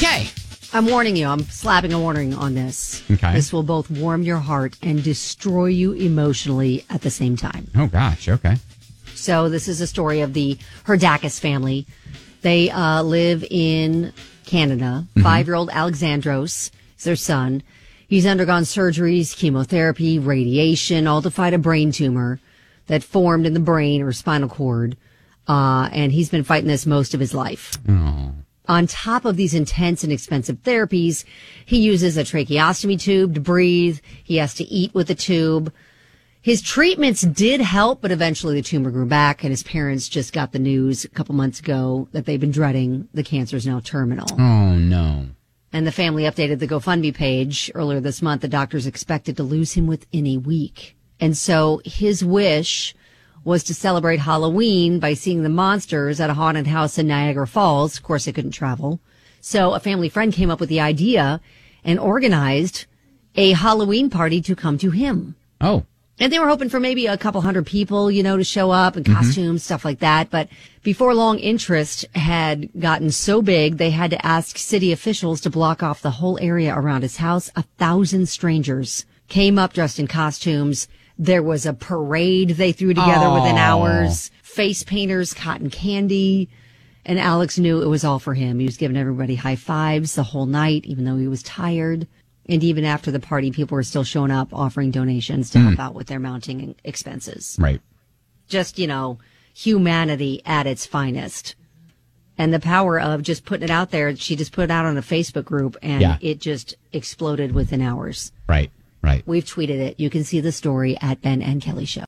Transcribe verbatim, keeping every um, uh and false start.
Okay. I'm warning you. I'm slapping a warning on this. Okay. This will both warm your heart and destroy you emotionally at the same time. Oh, gosh. Okay. So this is a story of the Herdakis family. They uh, live in Canada. Mm-hmm. Five-year-old Alexandros is their son. He's undergone surgeries, chemotherapy, radiation, all to fight a brain tumor that formed in the brain or spinal cord. Uh, and he's been fighting this most of his life. Oh. On top of these intense and expensive therapies, he uses a tracheostomy tube to breathe. He has to eat with the tube. His treatments did help, but eventually the tumor grew back, and his parents just got the news a couple months ago that they've been dreading the cancer is now terminal. Oh, no. And the family updated the GoFundMe page earlier this month. The doctors expected to lose him within a week. And so his wish was to celebrate Halloween by seeing the monsters at a haunted house in Niagara Falls. Of course, they couldn't travel. So a family friend came up with the idea and organized a Halloween party to come to him. Oh. And they were hoping for maybe a couple hundred people, you know, to show up in costumes, mm-hmm. stuff like that. But before long, interest had gotten so big, they had to ask city officials to block off the whole area around his house. A thousand strangers came up dressed in costumes. There was a parade they threw together Aww. within hours. Face painters, cotton candy. And Alex knew it was all for him. He was giving everybody high fives the whole night, even though he was tired. And even after the party, people were still showing up, offering donations to mm. help out with their mounting expenses. Right. Just, you know, humanity at its finest. And the power of just putting it out there. She just put it out on a Facebook group, and yeah. it just exploded within hours. Right, right. We've tweeted it. You can see the story at Ben and Kelly Show.